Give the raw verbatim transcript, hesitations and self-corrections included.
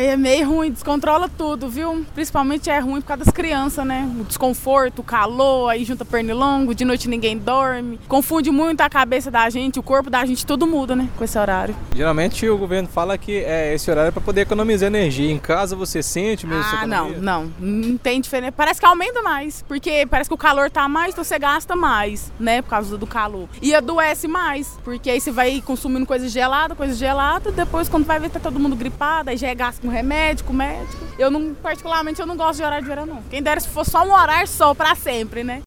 é meio ruim, descontrola tudo, viu? Principalmente é ruim por causa das crianças, né? O desconforto, o calor, aí junta pernilongo, de noite ninguém dorme. Confunde muito a cabeça da gente, o corpo da gente, tudo muda, né? Com esse horário. Geralmente o governo fala que é esse horário é para poder economizar energia. Em casa você sente mesmo essa Ah, economia? não, não. Não tem diferença. Parece que aumenta mais, porque parece que o calor tá mais, então você gasta mais, né? Por causa do calor. E adoece mais, porque aí você vai consumindo coisa gelada, coisa gelada, depois quando vai ver tá todo mundo gripado, aí já é gasto com remédio, com médico. Eu não, particularmente, eu não gosto de horário de verão, não. Quem dera se fosse só um horário só pra sempre, né?